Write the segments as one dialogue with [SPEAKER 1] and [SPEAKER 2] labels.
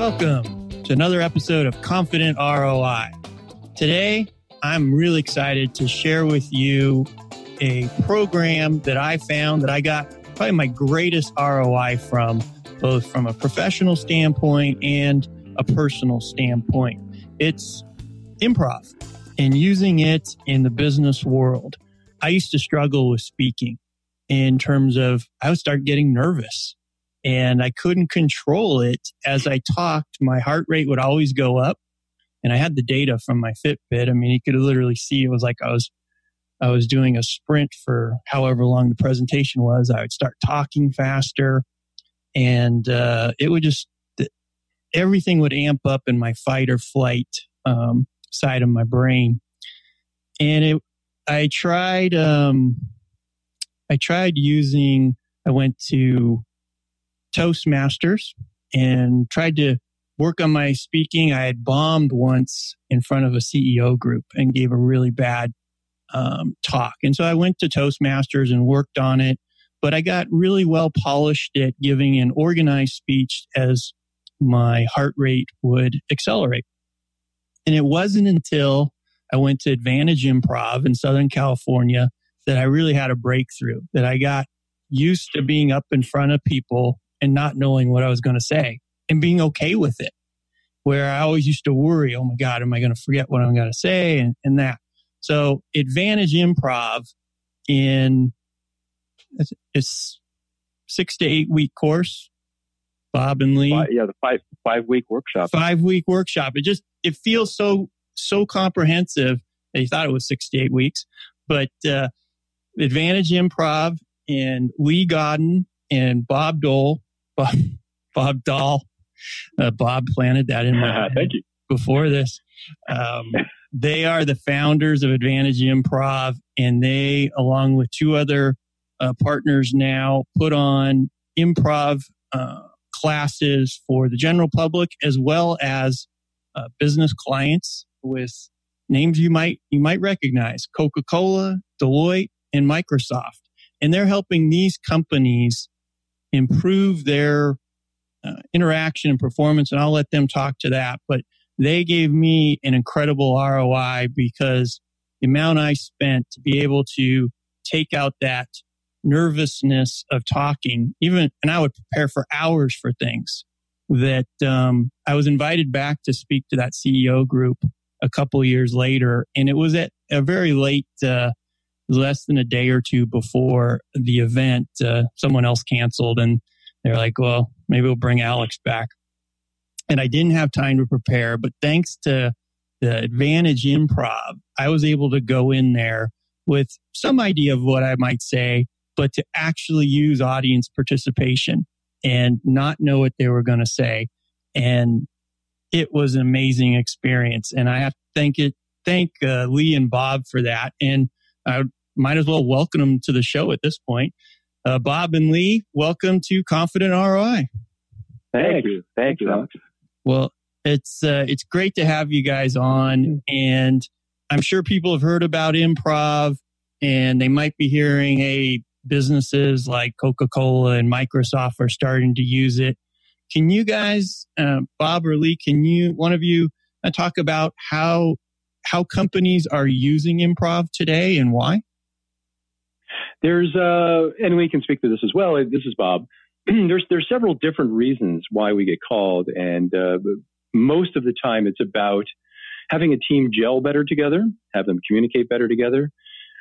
[SPEAKER 1] Welcome to another episode of Confident ROI. Today, I'm really excited to share with you a program that I found that I got probably my greatest ROI from, both from a professional standpoint and a personal standpoint. It's improv and using it in the business world. I used to struggle with speaking in terms of I would start getting nervous and I couldn't control it. As I talked, my heart rate would always go up. And I had the data from my Fitbit. I mean, you could literally see it was like I was doing a sprint for however long the presentation was. I would start talking faster and it would just, everything would amp up in my fight or flight side of my brain. And I went to Toastmasters and tried to work on my speaking. I had bombed once in front of a CEO group and gave a really bad talk. And so I went to Toastmasters and worked on it, but I got really well polished at giving an organized speech as my heart rate would accelerate. And it wasn't until I went to Advantage Improv in Southern California that I really had a breakthrough, that I got used to being up in front of people and not knowing what I was going to say and being okay with it. Where I always used to worry, oh my God, am I going to forget what I'm going to say and that. So Advantage Improv it's 6 to 8 week course, Bob and Lee.
[SPEAKER 2] The 5-week workshop.
[SPEAKER 1] 5-week workshop. It feels so comprehensive. They thought it was 6 to 8 weeks, but Advantage Improv and Lee Godden and Bob Dahl. Bob planted that in my head.
[SPEAKER 2] Thank you.
[SPEAKER 1] Before this. They are the founders of Advantage Improv, and they, along with two other partners now, put on improv classes for the general public as well as business clients with names you might recognize: Coca-Cola, Deloitte, and Microsoft. And they're helping these companies improve their interaction and performance, and I'll let them talk to that. But they gave me an incredible ROI because the amount I spent to be able to take out that nervousness of talking, and I would prepare for hours for things, that I was invited back to speak to that CEO group a couple of years later. And it was at a very late, less than a day or two before the event, someone else canceled and they're like, well, maybe we'll bring Alex back. And I didn't have time to prepare, but thanks to the Advantage Improv, I was able to go in there with some idea of what I might say, but to actually use audience participation and not know what they were going to say. And it was an amazing experience. And I have to thank Lee and Bob for that. And I might as well welcome them to the show at this point. Bob and Lee, welcome to Confident ROI.
[SPEAKER 2] Thank you, Alex.
[SPEAKER 1] Well, it's great to have you guys on, and I'm sure people have heard about improv, and they might be hearing, hey, businesses like Coca-Cola and Microsoft are starting to use it. Can you guys, Bob or Lee, one of you talk about how companies are using improv today and why?
[SPEAKER 2] There's, and we can speak to this as well. This is Bob. There's several different reasons why we get called, and most of the time it's about having a team gel better together, have them communicate better together,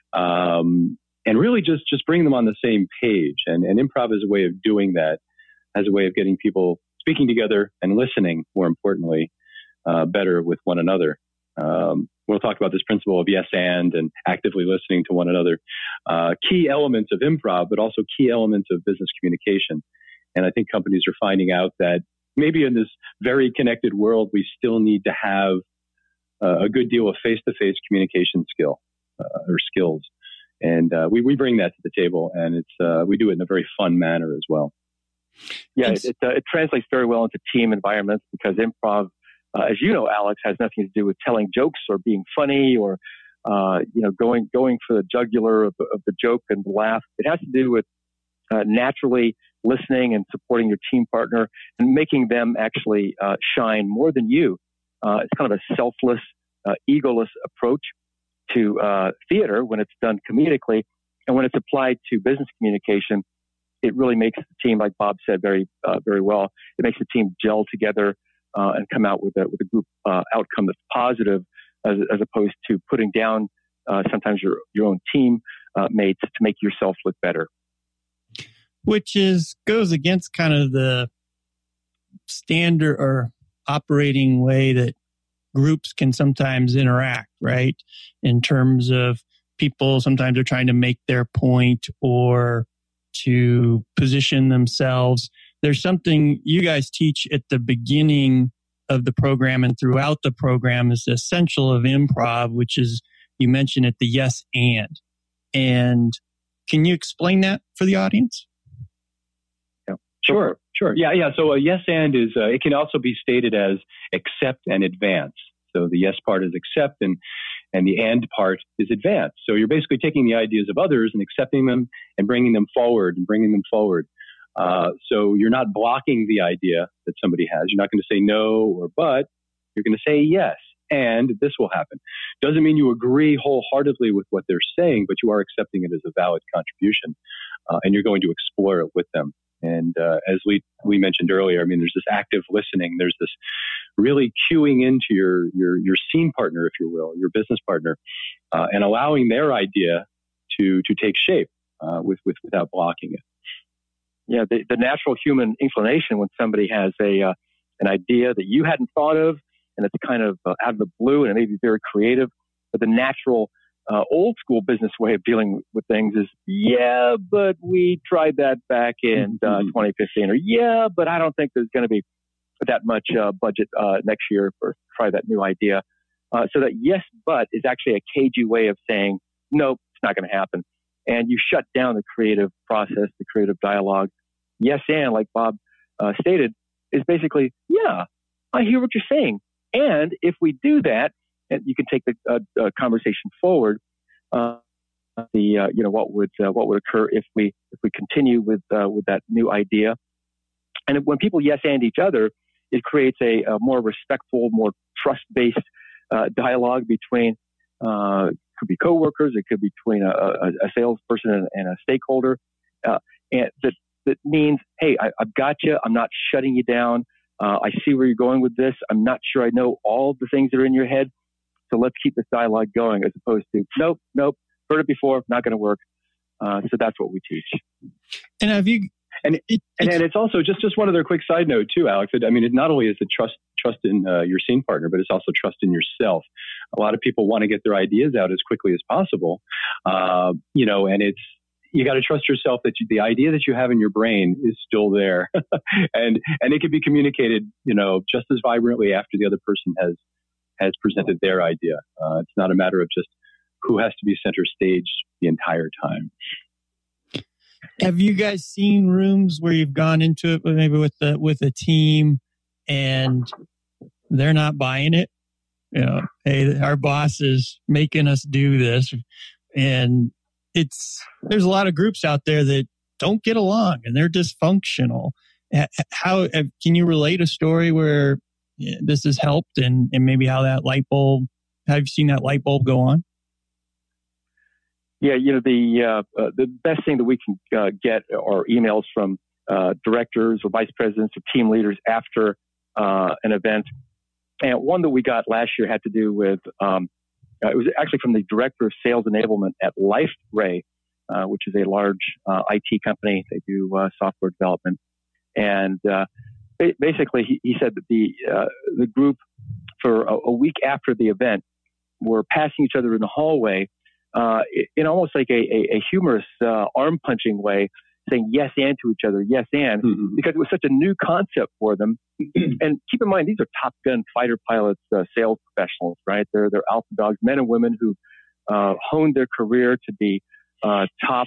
[SPEAKER 2] and really just bring them on the same page. And improv is a way of doing that, as a way of getting people speaking together and listening, more importantly, better with one another. We'll talk about this principle of yes and actively listening to one another. Key elements of improv, but also key elements of business communication. And I think companies are finding out that maybe in this very connected world, we still need to have a good deal of face-to-face communication skills. And we bring that to the table, and we do it in a very fun manner as well.
[SPEAKER 3] Yeah, it translates very well into team environments because improv, as you know, Alex, has nothing to do with telling jokes or being funny or going for the jugular of the joke and the laugh. It has to do with naturally listening and supporting your team partner and making them actually shine more than you. It's kind of a selfless, egoless approach to theater when it's done comedically. And when it's applied to business communication, it really makes the team, like Bob said very well, it makes the team gel together and come out with a group outcome that's positive, as opposed to putting down sometimes your own team mates to make yourself look better.
[SPEAKER 1] Which goes against kind of the standard or operating way that groups can sometimes interact, right? In terms of people sometimes are trying to make their point or to position themselves. There's something you guys teach at the beginning of the program and throughout the program is the essential of improv, which is, you mentioned it, the yes and. And can you explain that for the audience?
[SPEAKER 2] Sure. Yeah. So a yes and is, it can also be stated as accept and advance. So the yes part is accept and the and part is advance. So you're basically taking the ideas of others and accepting them and bringing them forward. So you're not blocking the idea that somebody has. You're not going to say no or but. You're going to say yes, and this will happen. Doesn't mean you agree wholeheartedly with what they're saying, but you are accepting it as a valid contribution, and you're going to explore it with them. And as we mentioned earlier, I mean, there's this active listening. There's this really cueing into your scene partner, if you will, your business partner, and allowing their idea to take shape without blocking it.
[SPEAKER 3] Yeah, the natural human inclination when somebody has an idea that you hadn't thought of, and it's kind of out of the blue, and it may be very creative, but the natural old school business way of dealing with things is, yeah, but we tried that back in 2015, or yeah, but I don't think there's going to be that much budget next year for try that new idea. So that yes, but is actually a cagey way of saying, nope, it's not going to happen. And you shut down the creative process, the creative dialogue. Yes, and like Bob stated, is basically, yeah, I hear what you're saying. And if we do that, and you can take the conversation forward, what would occur if we continue with that new idea. And when people yes and each other, it creates a more respectful, more trust-based dialogue between could be coworkers, it could be between a salesperson and a stakeholder, and that means, hey, I've got you. I'm not shutting you down. I see where you're going with this. I'm not sure I know all the things that are in your head. So let's keep this dialogue going, as opposed to, nope, heard it before, not going to work. So that's what we teach.
[SPEAKER 2] And have you? And it's also just one other quick side note too, Alex. I mean, it not only is it trust in your scene partner, but it's also trust in yourself. A lot of people want to get their ideas out as quickly as possible, and you got to trust yourself that the idea that you have in your brain is still there, and it can be communicated, just as vibrantly after the other person has presented their idea. It's not a matter of just who has to be center stage the entire time.
[SPEAKER 1] Have you guys seen rooms where you've gone into it maybe with a team and they're not buying it? Hey, our boss is making us do this, and there's a lot of groups out there that don't get along and they're dysfunctional. How can you relate a story where this has helped and maybe how that light bulb? Have you seen that light bulb go on?
[SPEAKER 3] Yeah, the best thing that we can get are emails from directors or vice presidents or team leaders after an event. And one that we got last year had to do with, it was actually from the director of sales enablement at LifeRay, which is a large IT company. They do software development. And basically, he said that the group for a week after the event were passing each other in the hallway in almost like a humorous arm punching way, saying yes and to each other, yes and, because it was such a new concept for them. And keep in mind, these are Top Gun fighter pilots, sales professionals, right? They're alpha dogs, men and women who honed their career to be top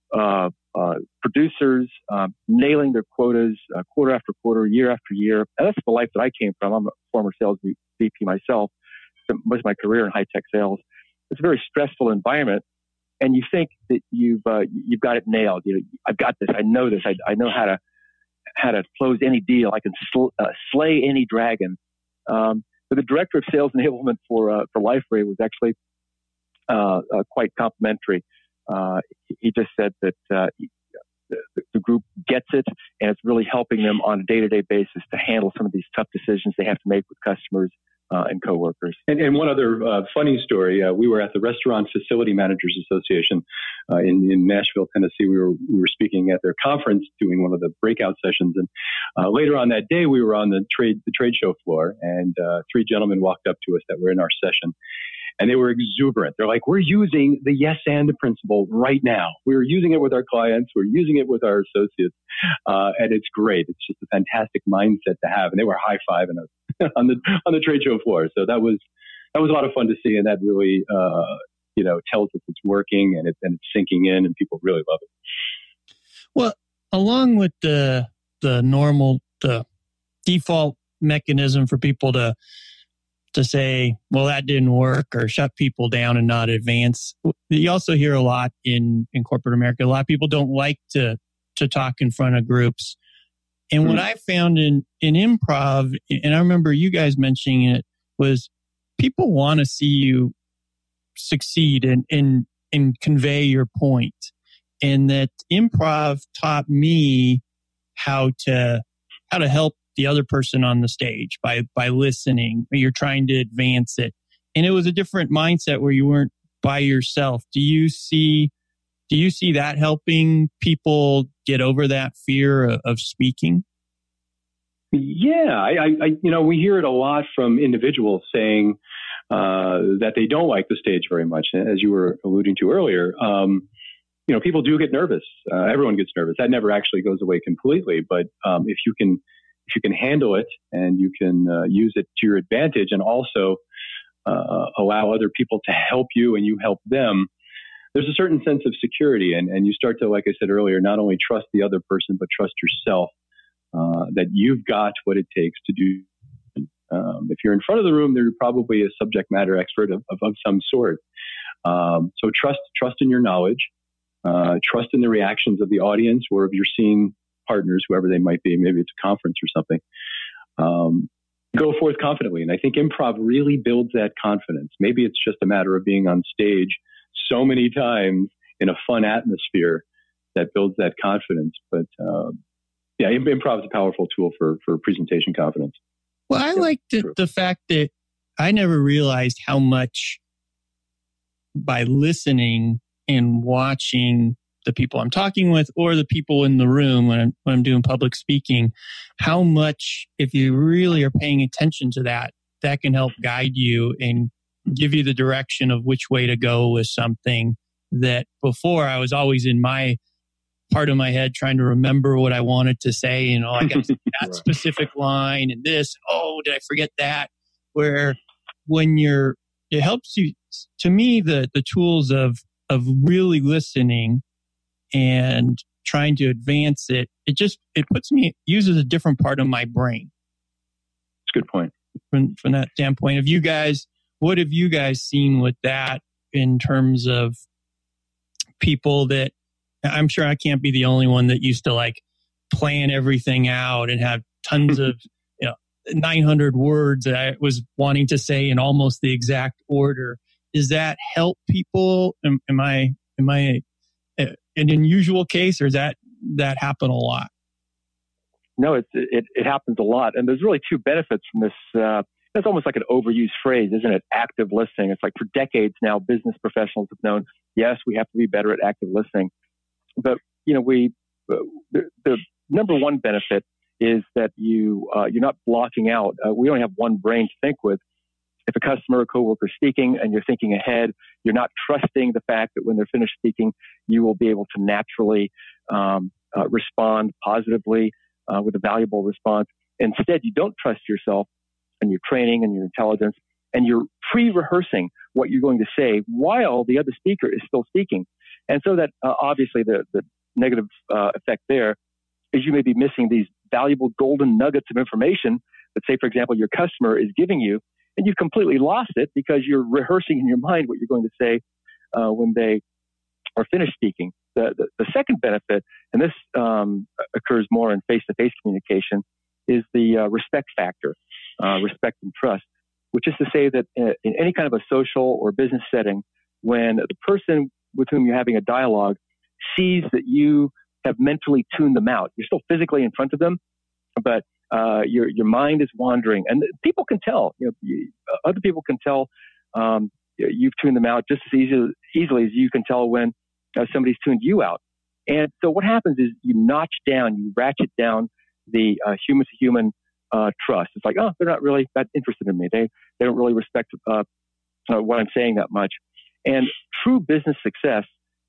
[SPEAKER 3] producers, nailing their quotas quarter after quarter, year after year. And that's the life that I came from. I'm a former sales VP myself, most of my career in high-tech sales. It's a very stressful environment. and you think that you've got it nailed. I've got this. I know this. I know how to close any deal. I can slay any dragon. But the director of sales enablement for LifeRay was actually quite complimentary. He just said that the group gets it, and it's really helping them on a day-to-day basis to handle some of these tough decisions they have to make with customers and coworkers.
[SPEAKER 2] And one other funny story: we were at the Restaurant Facility Managers Association in Nashville, Tennessee. We were speaking at their conference, doing one of the breakout sessions, and later on that day, we were on the trade show floor, and three gentlemen walked up to us that were in our session. And they were exuberant. They're like, we're using the yes and principle right now. We're using it with our clients. We're using it with our associates. And it's great. It's just a fantastic mindset to have. And they were high-fiving us on the trade show floor. So that was a lot of fun to see. And that really, tells us it's working and it's sinking in and people really love it.
[SPEAKER 1] Well, along with the default mechanism for people to say, well, that didn't work, or shut people down and not advance. You also hear a lot in corporate America. A lot of people don't like to talk in front of groups. And what I found in improv, and I remember you guys mentioning it, was people want to see you succeed and convey your point. And that improv taught me how to help the other person on the stage by listening. You're trying to advance it. And it was a different mindset where you weren't by yourself. Do you see that helping people get over that fear of speaking?
[SPEAKER 2] Yeah, we hear it a lot from individuals saying that they don't like the stage very much. As you were alluding to earlier, people do get nervous. Everyone gets nervous. That never actually goes away completely. But if you can handle it and you can use it to your advantage and also allow other people to help you and you help them, there's a certain sense of security. And you start to, like I said earlier, not only trust the other person, but trust yourself, that you've got what it takes to do. If you're in front of the room, they're probably a subject matter expert of some sort. So trust in your knowledge, trust in the reactions of the audience or of your scene partners, whoever they might be. Maybe it's a conference or something. Go forth confidently. And I think improv really builds that confidence. Maybe it's just a matter of being on stage so many times in a fun atmosphere that builds that confidence. But improv is a powerful tool for presentation confidence.
[SPEAKER 1] Well, I like the fact that I never realized how much by listening and watching the people I'm talking with or the people in the room when I'm doing public speaking, how much, if you really are paying attention to that can help guide you and give you the direction of which way to go with something that before I was always in my part of my head trying to remember what I wanted to say. I got that specific line and this, did I forget that? Where it helps you, to me, the tools of really listening and trying to advance it, uses a different part of my brain.
[SPEAKER 2] That's a good point.
[SPEAKER 1] From that standpoint, what have you guys seen with that in terms of people that, I'm sure I can't be the only one that used to plan everything out and have tons of 900 words that I was wanting to say in almost the exact order. Does that help people? Am I an unusual case, or does that happen a lot?
[SPEAKER 3] No, it happens a lot, and there's really two benefits from this. That's almost like an overused phrase, isn't it? Active listening. It's like for decades now, business professionals have known, yes, we have to be better at active listening. But the number one benefit is that you're not blocking out. We only have one brain to think with. If a customer or coworker is speaking and you're thinking ahead, you're not trusting the fact that when they're finished speaking, you will be able to naturally respond positively with a valuable response. Instead, you don't trust yourself and your training and your intelligence, and you're pre-rehearsing what you're going to say while the other speaker is still speaking. And so that obviously the negative effect there is you may be missing these valuable golden nuggets of information that, say, for example, your customer is giving you, and you've completely lost it because you're rehearsing in your mind what you're going to say when they or finish speaking. The second benefit, and this occurs more in face-to-face communication, is the respect factor, respect and trust, which is to say that in any kind of a social or business setting, when the person with whom you're having a dialogue sees that you have mentally tuned them out, you're still physically in front of them, but your mind is wandering, and people can tell. Other people can tell you've tuned them out just as easily as you can tell when somebody's tuned you out. And so what happens is you ratchet down the human-to-human trust. It's like, oh, they're not really that interested in me. They don't really respect what I'm saying that much. And true business success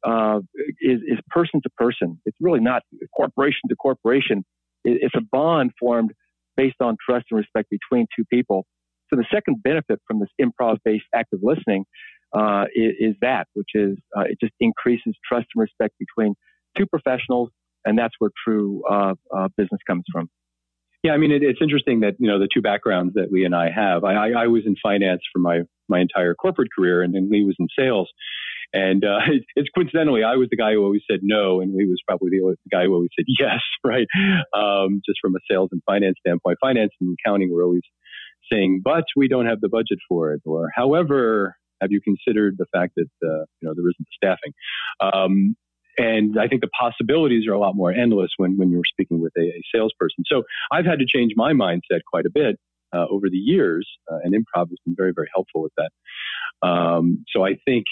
[SPEAKER 3] is person to person. It's really not corporation to corporation. It's a bond formed based on trust and respect between two people. So the second benefit from this improv-based active listening is that, which is it just increases trust and respect between two professionals, and that's where true business comes from.
[SPEAKER 2] Yeah, I mean, it's interesting that, the two backgrounds that Lee and I have. I was in finance for my entire corporate career, and then Lee was in sales. And it's coincidentally, I was the guy who always said no, and Lee was probably the guy who always said yes, right? Just from a sales and finance standpoint. Finance and accounting were always saying, but we don't have the budget for it. Or, however, have you considered the fact that, there isn't the staffing? And I think the possibilities are a lot more endless when you're speaking with a salesperson. So I've had to change my mindset quite a bit over the years, and improv has been very, very helpful with that. So I think,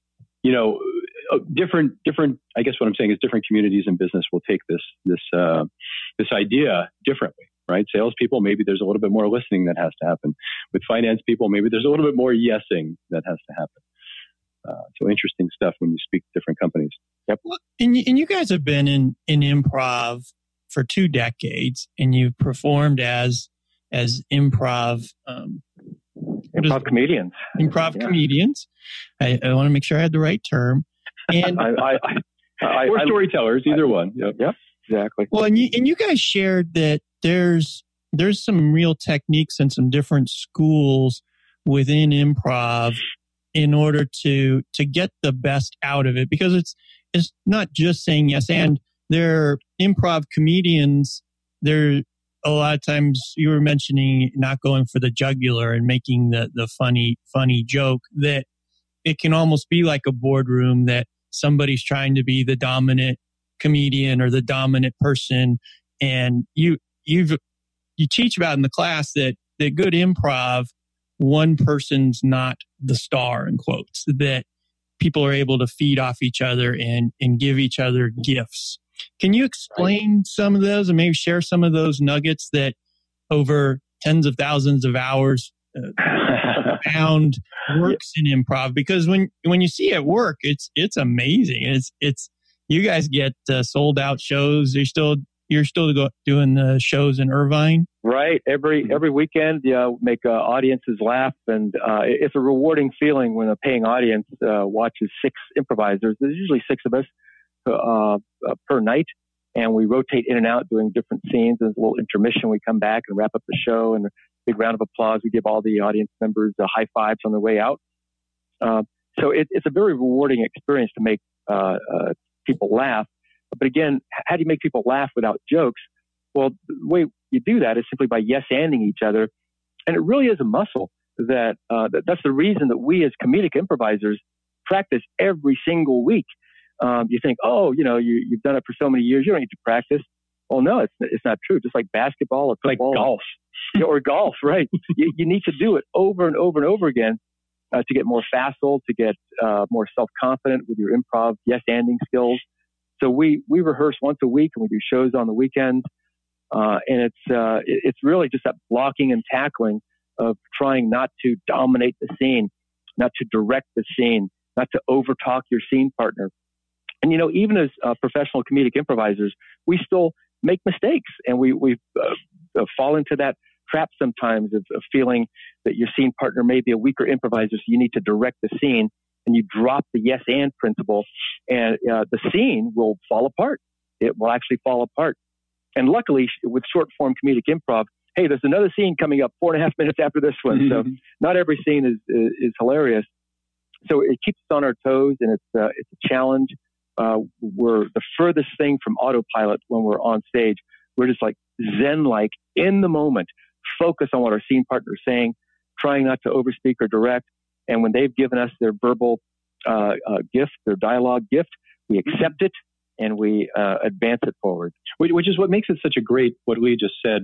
[SPEAKER 2] different, I guess what I'm saying is different communities in business will take this idea differently, right? Salespeople, maybe there's a little bit more listening that has to happen. With finance people, maybe there's a little bit more yesing that has to happen. So interesting stuff when you speak to different companies. Yep.
[SPEAKER 1] And you guys have been in improv for 2 decades, and you've performed as improv
[SPEAKER 3] comedians.
[SPEAKER 1] Comedians. I want to make sure I had the right term. And
[SPEAKER 2] or storytellers, either one.
[SPEAKER 3] Yep, exactly.
[SPEAKER 1] Well, and you guys shared that there's some real techniques and some different schools within improv in order to get the best out of it, because it's not just saying yes. And they're improv comedians. They're a lot of times, you were mentioning not going for the jugular and making the funny joke, that it can almost be like a boardroom, that somebody's trying to be the dominant comedian or the dominant person. And you teach about in the class that good improv, one person's not the star, in quotes, that people are able to feed off each other and give each other gifts. Can you explain some of those and maybe share some of those nuggets that over tens of thousands of hours found works in improv? Because when you see it work, it's amazing. It's you guys get sold out shows. You're still doing the shows in Irvine,
[SPEAKER 3] right? Every weekend, make audiences laugh, and it's a rewarding feeling when a paying audience watches 6 improvisers. There's usually 6 of us per night, and we rotate in and out doing different scenes. There's a little intermission. We come back and wrap up the show, and a big round of applause. We give all the audience members high fives on their way out. So it's a very rewarding experience to make people laugh. But again, how do you make people laugh without jokes? Well, the way you do that is simply by yes-anding each other. And it really is a muscle that's the reason that we as comedic improvisers practice every single week. You think, you've done it for so many years, you don't need to practice. Well, no, it's not true. Just like basketball or football.
[SPEAKER 2] Like golf.
[SPEAKER 3] Or golf, right. You need to do it over and over and over again to get more facile, to get more self-confident with your improv yes-anding skills. So we rehearse once a week, and we do shows on the weekends. And it's really just that blocking and tackling of trying not to dominate the scene, not to direct the scene, not to overtalk your scene partner. And, even as professional comedic improvisers, we still make mistakes, and we fall into that trap sometimes of feeling that your scene partner may be a weaker improviser, so you need to direct the scene, and you drop the yes and principle, and the scene will fall apart. It will actually fall apart. And luckily, with short form comedic improv, hey, there's another scene coming up 4.5 minutes after this one. So not every scene is hilarious. So it keeps us on our toes, and it's a challenge. we're the furthest thing from autopilot when we're on stage. We're just like Zen-like in the moment, focus on what our scene partner is saying, trying not to overspeak or direct. And when they've given us their verbal gift, their dialogue gift, we accept it and we advance it forward.
[SPEAKER 2] Which is what makes it such a great, what Lee just said,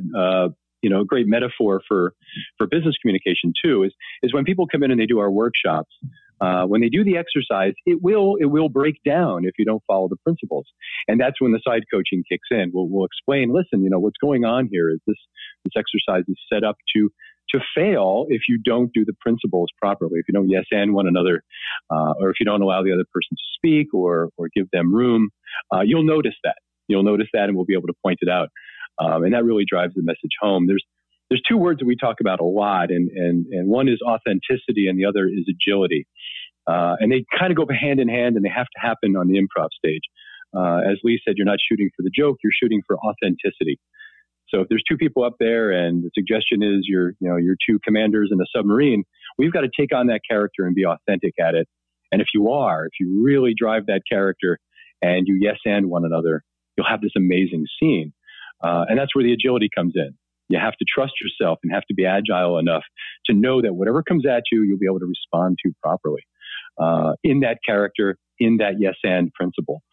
[SPEAKER 2] a great metaphor for business communication too, is when people come in and they do our workshops, when they do the exercise, it will break down if you don't follow the principles. And that's when the side coaching kicks in. We'll explain, listen, what's going on here is this exercise is set up to fail if you don't do the principles properly, if you don't yes and one another, or if you don't allow the other person to speak or give them room. You'll notice that. And we'll be able to point it out. And that really drives the message home. There's two words that we talk about a lot, and one is authenticity and the other is agility. And they kind of go hand in hand, and they have to happen on the improv stage. As Lee said, you're not shooting for the joke, you're shooting for authenticity. So if there's two people up there and the suggestion is you're two commanders in a submarine, we've got to take on that character and be authentic at it. And if you really drive that character and you yes and one another, you'll have this amazing scene. And that's where the agility comes in. You have to trust yourself and have to be agile enough to know that whatever comes at you, you'll be able to respond to properly in that character, in that yes and principle.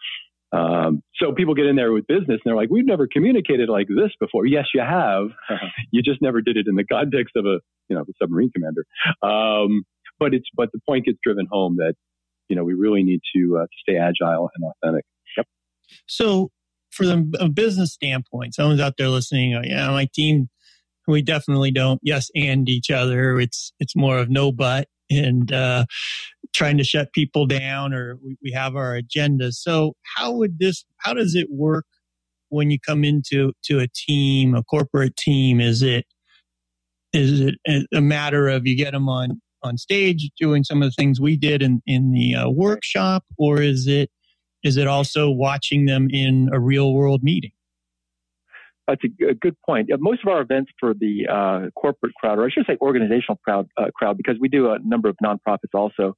[SPEAKER 2] So people get in there with business and they're like, we've never communicated like this before. Yes, you have. You just never did it in the context of a submarine commander. But the point gets driven home that, we really need to stay agile and authentic. Yep.
[SPEAKER 1] So from a business standpoint, someone's out there listening, my team, we definitely don't yes and each other. It's more of no but and trying to shut people down, or we have our agenda. So how does it work when you come into a team, a corporate team? Is it a matter of you get them on stage doing some of the things we did in the workshop, or is it also watching them in a real world meeting?
[SPEAKER 3] That's a good point. Most of our events for the corporate crowd, or I should say organizational crowd, because we do a number of nonprofits also,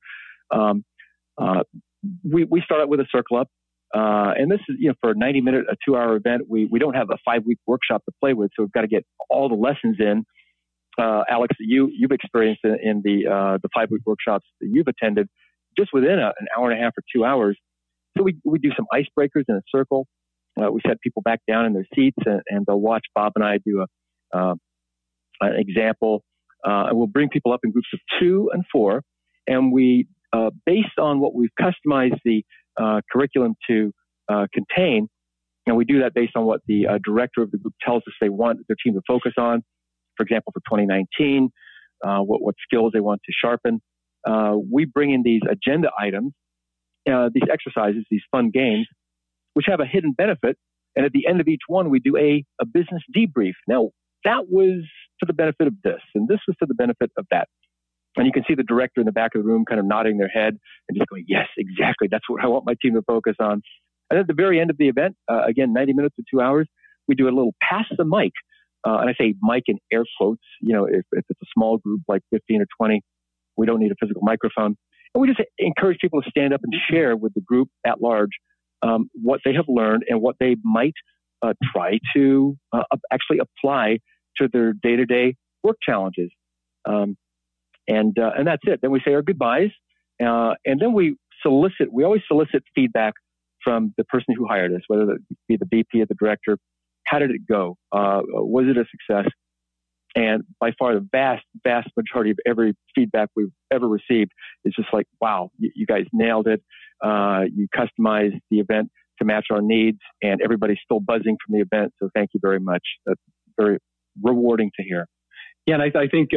[SPEAKER 3] we start out with a circle up. And this is, for a 90-minute, a 2-hour event, we don't have a 5-week workshop to play with, so we've got to get all the lessons in. Alex, you've experienced in the 5-week workshops that you've attended, just within an hour and a half or 2 hours. So we do some icebreakers in a circle. We set people back down in their seats, and they'll watch Bob and I do an example. And we'll bring people up in groups of 2 and 4, and we, based on what we've customized the curriculum to contain, and we do that based on what the director of the group tells us they want their team to focus on. For example, for 2019, what skills they want to sharpen. We bring in these agenda items, these exercises, these fun games, which have a hidden benefit. And at the end of each one, we do a business debrief. Now, that was to the benefit of this, and this was to the benefit of that. And you can see the director in the back of the room kind of nodding their head and just going, yes, exactly. That's what I want my team to focus on. And at the very end of the event, again, 90 minutes to 2 hours, we do a little pass the mic. And I say mic in air quotes. If it's a small group like 15 or 20, we don't need a physical microphone. And we just encourage people to stand up and share with the group at large what they have learned and what they might try to actually apply to their day-to-day work challenges. And that's it. Then we say our goodbyes. And then we always solicit feedback from the person who hired us, whether that be the VP or the director. How did it go? Was it a success? And by far the vast, vast majority of every feedback we've ever received is just like, wow, you guys nailed it. You customized the event to match our needs, and everybody's still buzzing from the event. So thank you very much. That's very rewarding to hear.
[SPEAKER 2] Yeah, and I think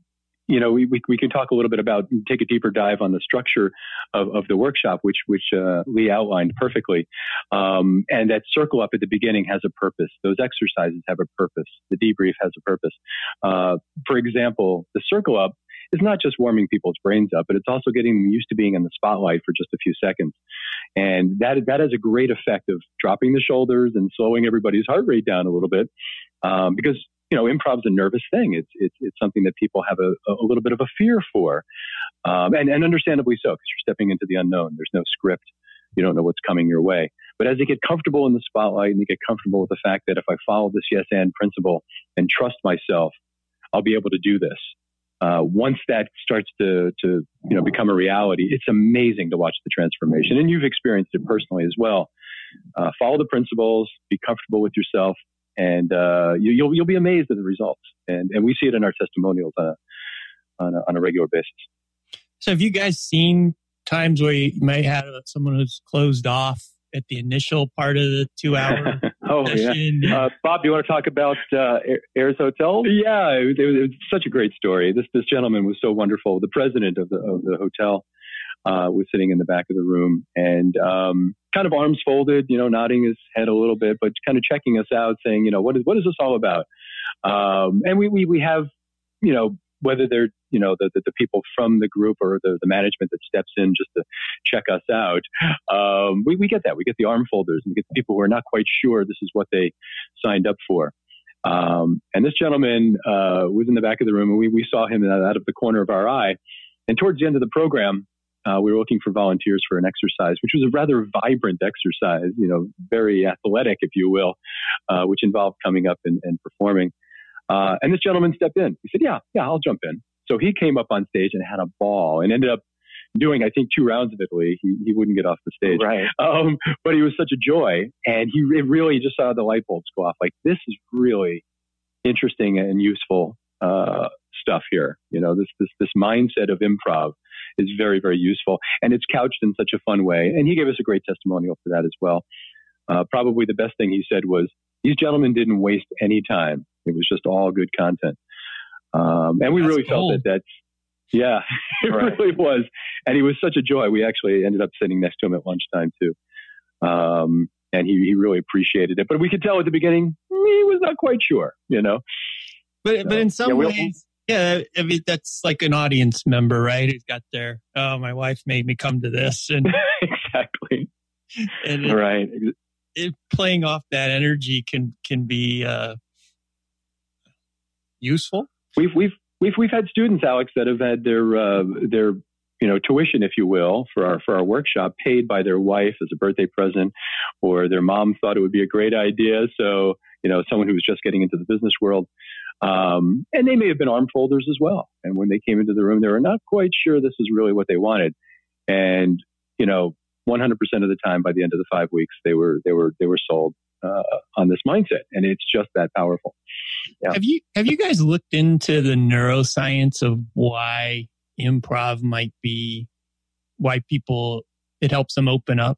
[SPEAKER 2] we can talk a little bit about, take a deeper dive on the structure of the workshop, which Lee outlined perfectly. And that circle up at the beginning has a purpose. Those exercises have a purpose. The debrief has a purpose. For example, the circle up is not just warming people's brains up, but it's also getting them used to being in the spotlight for just a few seconds. And that has a great effect of dropping the shoulders and slowing everybody's heart rate down a little bit. Because improv's a nervous thing. It's something that people have a little bit of a fear for, and understandably so, because you're stepping into the unknown. There's no script. You don't know what's coming your way. But as they get comfortable in the spotlight and they get comfortable with the fact that if I follow this yes and principle and trust myself, I'll be able to do this. Once that starts to become a reality, it's amazing to watch the transformation. And you've experienced it personally as well. Follow the principles, be comfortable with yourself, and you'll be amazed at the results. And we see it in our testimonials on a regular basis.
[SPEAKER 1] So have you guys seen times where you may have someone who's closed off at the initial part of the 2-hour session?
[SPEAKER 3] Yeah. Bob, do you want to talk about Ayers Hotel?
[SPEAKER 2] Yeah, it was such a great story. This gentleman was so wonderful. The president of the hotel was sitting in the back of the room and kind of arms folded, nodding his head a little bit, but kind of checking us out, saying, what is this all about? And we have, whether they're, the people from the group or the management that steps in just to check us out. We get that. We get the arm folders and we get the people who are not quite sure this is what they signed up for. And this gentleman was in the back of the room and we saw him out of the corner of our eye. And towards the end of the program, we were looking for volunteers for an exercise, which was a rather vibrant exercise, very athletic, if you will, which involved coming up and performing. And this gentleman stepped in. He said, yeah, I'll jump in. So he came up on stage and had a ball and ended up doing, I think, 2 rounds of it, Lee. He wouldn't get off the stage.
[SPEAKER 3] Right.
[SPEAKER 2] But he was such a joy. And it really just saw the light bulbs go off. Like, this is really interesting and useful stuff here. This mindset of improv is very, very useful. And it's couched in such a fun way. And he gave us a great testimonial for that as well. Probably the best thing he said was, these gentlemen didn't waste any time. It was just all good content. And we really felt that's, yeah, it really was. And he was such a joy. We actually ended up sitting next to him at lunchtime too. And he really appreciated it. But we could tell at the beginning, he was not quite sure,
[SPEAKER 1] But in some ways, I mean, that's like an audience member, right? Who's got their, my wife made me come to this. And
[SPEAKER 2] exactly.
[SPEAKER 1] And playing off that energy can be useful.
[SPEAKER 2] We've had students, Alex, that have had their tuition, if you will, for our workshop paid by their wife as a birthday present, or their mom thought it would be a great idea. So someone who was just getting into the business world, and they may have been arm folders as well. And when they came into the room, they were not quite sure this is really what they wanted. And 100% of the time, by the end of the 5 weeks, they were sold on this mindset, and it's just that powerful. Yeah.
[SPEAKER 1] Have you guys looked into the neuroscience of why improv might be, why people, it helps them open up?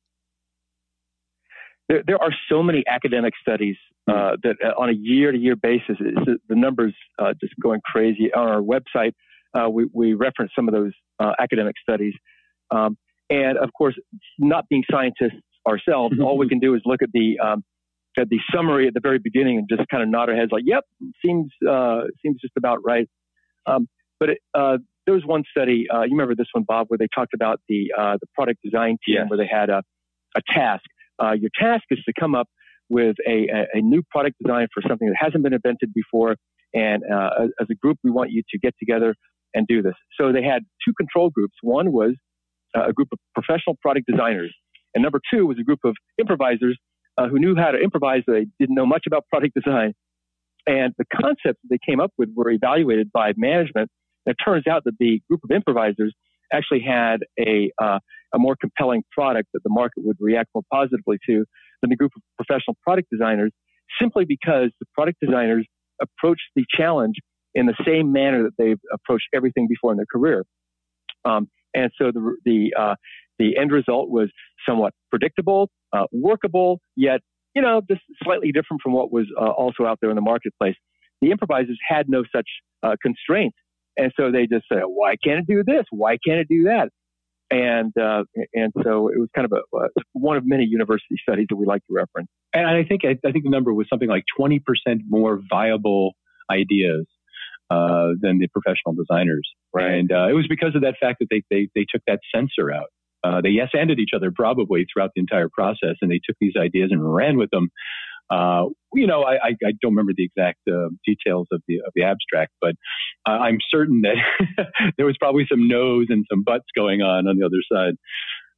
[SPEAKER 3] There are so many academic studies that on a year-to-year basis, the numbers just going crazy. On our website, we reference some of those academic studies. And of course, not being scientists ourselves, all we can do is look at the summary at the very beginning and just kind of nod our heads like, yep, seems just about right. But there was one study, you remember this one, Bob, where they talked about the product design team, where they had a task. Your task is to come up with a new product design for something that hasn't been invented before. And as a group, we want you to get together and do this. So they had 2 control groups. One was a group of professional product designers. And number 2 was a group of improvisers who knew how to improvise. They didn't know much about product design. And the concepts that they came up with were evaluated by management. And it turns out that the group of improvisers actually had a more compelling product that the market would react more positively to than the group of professional product designers, simply because the product designers approached the challenge in the same manner that they've approached everything before in their career. And so the end result was somewhat predictable, workable, yet, just slightly different from what was also out there in the marketplace. The improvisers had no such constraints. And so they just said, why can't it do this? Why can't it do that? And so it was kind of one of many university studies that we like to reference.
[SPEAKER 2] And I think the number was something like 20% more viable ideas than the professional designers.
[SPEAKER 3] Right.
[SPEAKER 2] And it was because of that fact that they took that censor out. They yes-anded each other probably throughout the entire process, and they took these ideas and ran with them. I don't remember the exact details of the abstract, but I'm certain that there was probably some no's and some buts going on the other side.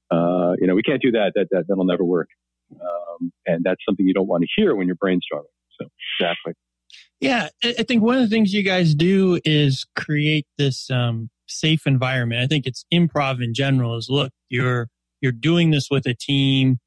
[SPEAKER 2] We can't do that. That'll never work. And that's something you don't want to hear when you're brainstorming. So
[SPEAKER 3] exactly.
[SPEAKER 1] Yeah, I think one of the things you guys do is create this safe environment. I think it's improv in general. Is look, you're doing this with a team.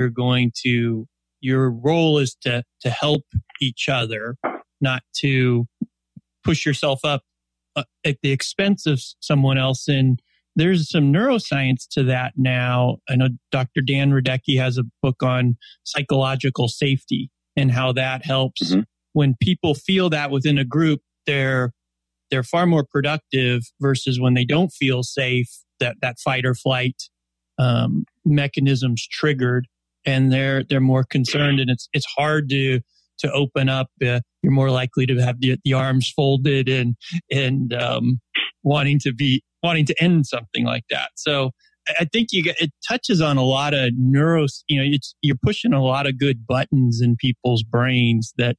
[SPEAKER 1] Your role is to help each other, not to push yourself up at the expense of someone else. And there's some neuroscience to that now. I know Dr. Dan Radecki has a book on psychological safety and how that helps. When people feel that within a group, they're far more productive versus when they don't feel safe, that fight or flight mechanisms triggered, and they're more concerned, and it's hard to open up. You're more likely to have the arms folded and wanting to end something like that. So I think it touches on a lot of you're pushing a lot of good buttons in people's brains that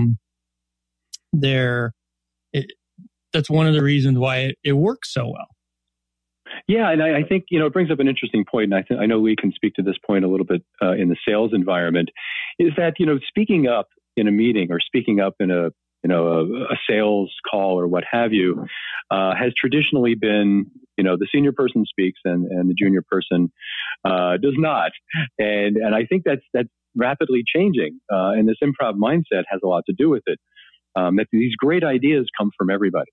[SPEAKER 1] that's one of the reasons why it works so well.
[SPEAKER 2] Yeah, and I think it brings up an interesting point, and I know we can speak to this point a little bit in the sales environment. Is that speaking up in a meeting or speaking up in a sales call or what have you has traditionally been the senior person speaks and the junior person does not, and I think that's rapidly changing, and this improv mindset has a lot to do with it. That these great ideas come from everybody,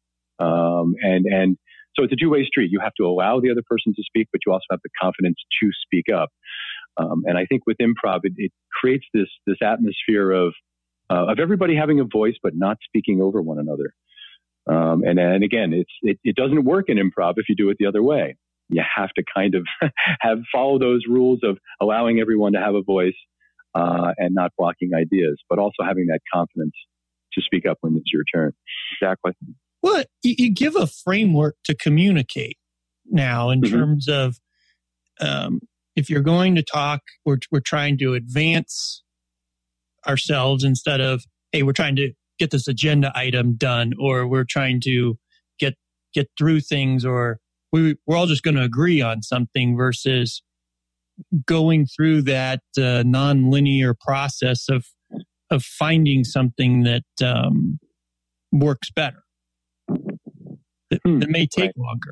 [SPEAKER 2] and so it's a two-way street. You have to allow the other person to speak, but you also have the confidence to speak up. And I think with improv, it creates this atmosphere of everybody having a voice, but not speaking over one another. And again, it doesn't work in improv if you do it the other way. You have to kind of follow those rules of allowing everyone to have a voice and not blocking ideas, but also having that confidence to speak up when it's your turn.
[SPEAKER 3] Exactly.
[SPEAKER 1] Well, you give a framework to communicate now in terms of if you're going to talk, we're trying to advance ourselves instead of, hey, we're trying to get this agenda item done, or we're trying to get through things, or we're all just going to agree on something versus going through that non-linear process of finding something that works better. That may take longer.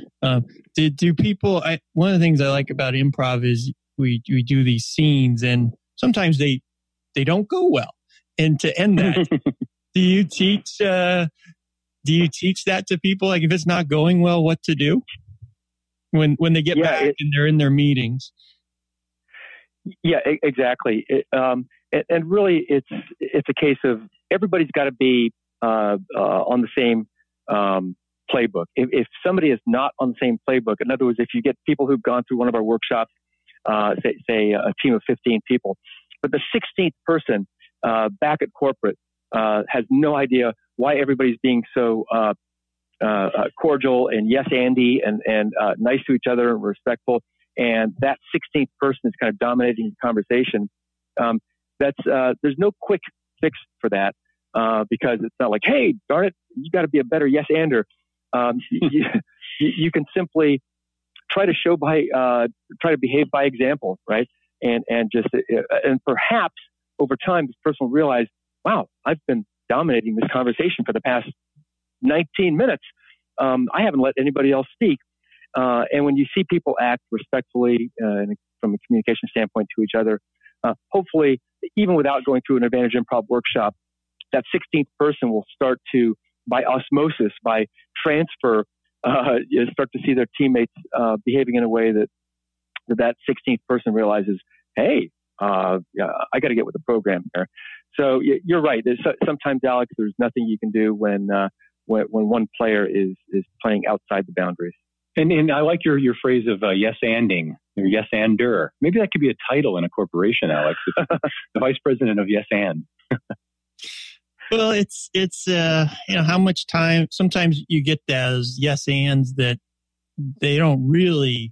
[SPEAKER 1] Do people? One of the things I like about improv is we do these scenes, and sometimes they don't go well. And to end that, do you teach that to people? Like if it's not going well, what to do when they get back and they're in their meetings?
[SPEAKER 3] Yeah, exactly. And really, it's a case of everybody's got to be on the same playbook. If somebody is not on the same playbook, in other words, if you get people who've gone through one of our workshops, say a team of 15 people, but the 16th person back at corporate has no idea why everybody's being so cordial and yes, Andy, and nice to each other and respectful, and that 16th person is kind of dominating the conversation. There's no quick fix for that because it's not like, hey, darn it, you got to be a better yes-ander. You can simply try to behave by example, right? And perhaps over time, this person will realize, wow, I've been dominating this conversation for the past 19 minutes. I haven't let anybody else speak. And when you see people act respectfully from a communication standpoint to each other, hopefully, even without going through an Advantage Improv workshop, that 16th person will start to, by osmosis, by transfer, start to see their teammates behaving in a way that 16th person realizes, hey, I got to get with the program here. So you're right. Sometimes, Alex, there's nothing you can do when one player is playing outside the boundaries.
[SPEAKER 2] And I like your phrase of yes-anding, or yes-ander. Maybe that could be a title in a corporation, Alex. The vice president of yes-and.
[SPEAKER 1] Well, it's how much time. Sometimes you get those yes-ands that they're not really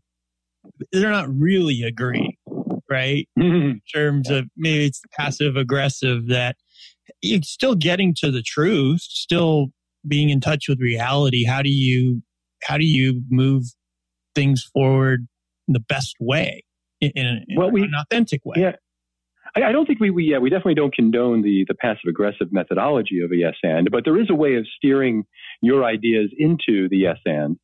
[SPEAKER 1] agreeing, right? In terms of maybe it's passive aggressive, that you're still getting to the truth, still being in touch with reality. How do you move things forward the best way, in an authentic way.
[SPEAKER 2] Yeah. I don't think we definitely don't condone the passive aggressive methodology of a yes and, but there is a way of steering your ideas into the yes and,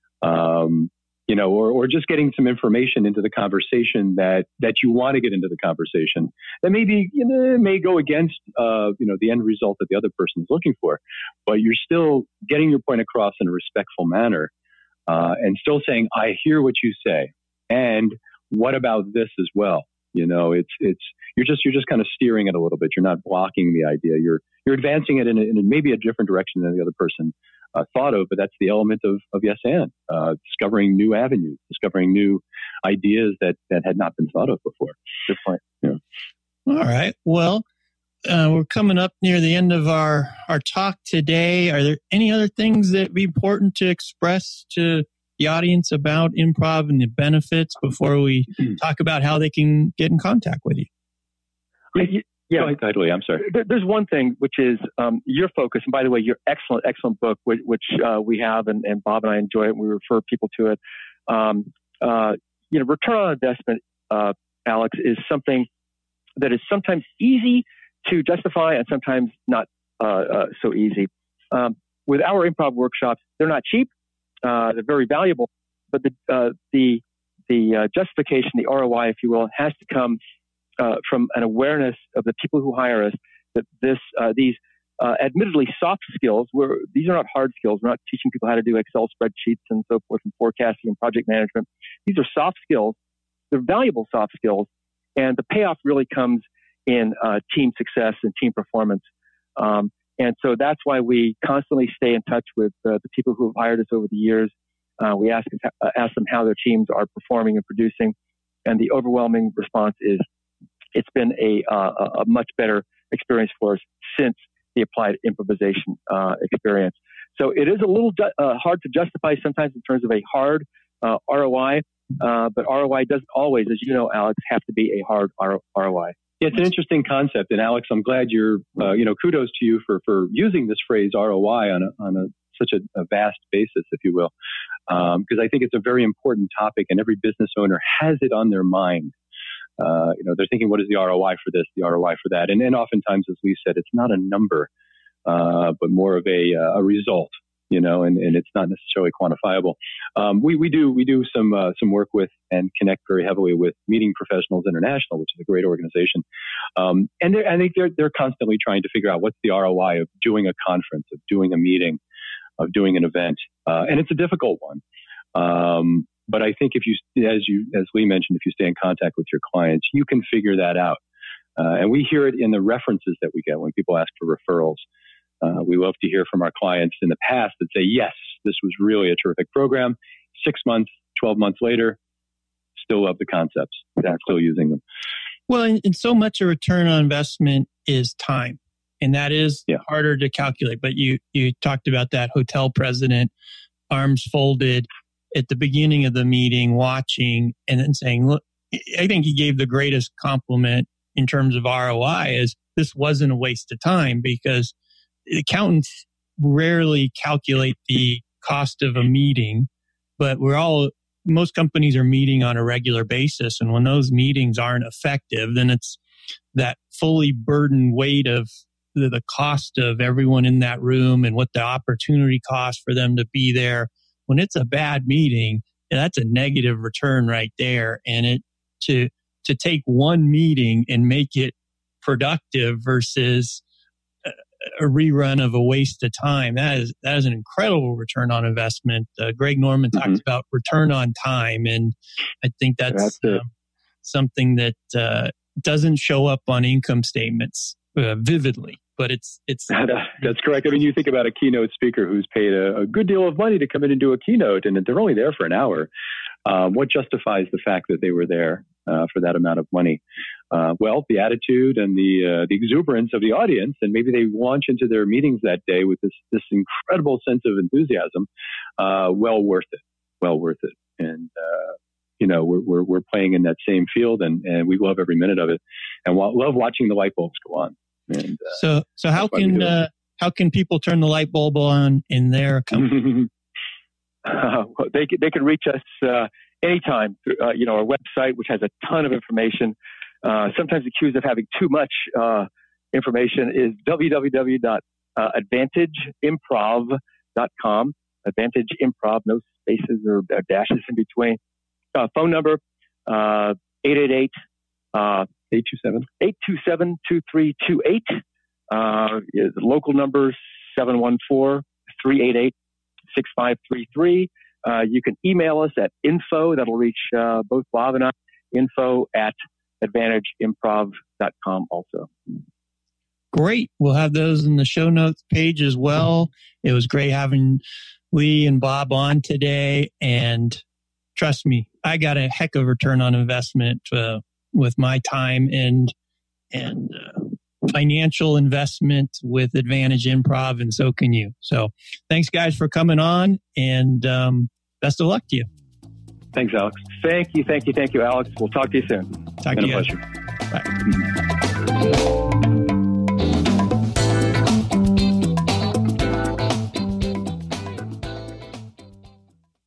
[SPEAKER 2] or just getting some information into the conversation that you want to get into the conversation that maybe may go against the end result that the other person is looking for, but you're still getting your point across in a respectful manner, and still saying, I hear what you say, and what about this as well? You're just kind of steering it a little bit. You're not blocking the idea. You're advancing it in maybe a different direction than the other person thought of. But that's the element of yes and discovering new avenues, discovering new ideas that had not been thought of before. Good point. Yeah.
[SPEAKER 1] All right. Well, we're coming up near the end of our talk today. Are there any other things that would be important to express to the audience about improv and the benefits before we talk about how they can get in contact with you?
[SPEAKER 3] Yeah,
[SPEAKER 2] totally. I'm sorry.
[SPEAKER 3] There's one thing, which is your focus. And by the way, your excellent book, which we have, and Bob and I enjoy it, and we refer people to it. Return on investment, Alex, is something that is sometimes easy to justify and sometimes not so easy. With our improv workshops, they're not cheap. They're very valuable, but the justification, the ROI, if you will, has to come from an awareness of the people who hire us that these admittedly soft skills, these are not hard skills. We're not teaching people how to do Excel spreadsheets and so forth and forecasting and project management. These are soft skills. They're valuable soft skills, and the payoff really comes in team success and team performance. And so that's why we constantly stay in touch with the people who have hired us over the years. We ask them how their teams are performing and producing, and the overwhelming response is it's been a much better experience for us since the applied improvisation experience. So it is a little hard to justify sometimes in terms of a hard ROI, but ROI doesn't always, as you know, Alex, have to be a hard ROI.
[SPEAKER 2] Yeah, it's an interesting concept, and Alex, I'm glad you're, kudos to you for using this phrase ROI on such a vast basis, if you will, because I think it's a very important topic, and every business owner has it on their mind. They're thinking, what is the ROI for this, the ROI for that, and oftentimes, as Lee said, it's not a number, but more of a result. And it's not necessarily quantifiable. We do some work with and connect very heavily with Meeting Professionals International, which is a great organization. And I think they're constantly trying to figure out what's the ROI of doing a conference, of doing a meeting, of doing an event. And it's a difficult one. But I think as Lee mentioned, if you stay in contact with your clients, you can figure that out. And we hear it in the references that we get when people ask for referrals. We love to hear from our clients in the past that say, yes, this was really a terrific program. 6 months, 12 months later, still love the concepts. Still using them.
[SPEAKER 1] Well, and so much of return on investment is time. And that is harder to calculate. But you talked about that hotel president, arms folded at the beginning of the meeting, watching and then saying, look, I think he gave the greatest compliment in terms of ROI is this wasn't a waste of time, because accountants rarely calculate the cost of a meeting, but most companies are meeting on a regular basis. And when those meetings aren't effective, then it's that fully burdened weight of the cost of everyone in that room and what the opportunity cost for them to be there. When it's a bad meeting, that's a negative return right there. And to take one meeting and make it productive versus a rerun of a waste of time, that is an incredible return on investment. Greg Norman talks about return on time, and I think that's something that doesn't show up on income statements vividly, but it's
[SPEAKER 2] that's correct. I mean, you think about a keynote speaker who's paid a good deal of money to come in and do a keynote, and they're only there for an hour. What justifies the fact that they were there for that amount of money? Well, the attitude and the exuberance of the audience, and maybe they launch into their meetings that day with this incredible sense of enthusiasm. Well worth it. And we're playing in that same field, and we love every minute of it, and love watching the light bulbs go on. And
[SPEAKER 1] so how can people turn the light bulb on in their company?
[SPEAKER 3] They can reach us anytime. Our website, which has a ton of information, sometimes accused of having too much information, is www.advantageimprov.com. Advantage Improv, no spaces or dashes in between. Phone number 888 827-2328. Local numbers 714-388-6533. You can email us at info. That'll reach both Bob and I. info@advantageimprov.com also.
[SPEAKER 1] Great. We'll have those in the show notes page as well. It was great having Lee and Bob on today. And trust me, I got a heck of a return on investment with my time and financial investment with Advantage Improv, and so can you. So thanks, guys, for coming on, and best of luck to you.
[SPEAKER 2] Thanks, Alex.
[SPEAKER 3] Thank you, Alex. We'll talk to you soon.
[SPEAKER 1] Talk to you guys.
[SPEAKER 3] Been a pleasure.
[SPEAKER 1] Bye.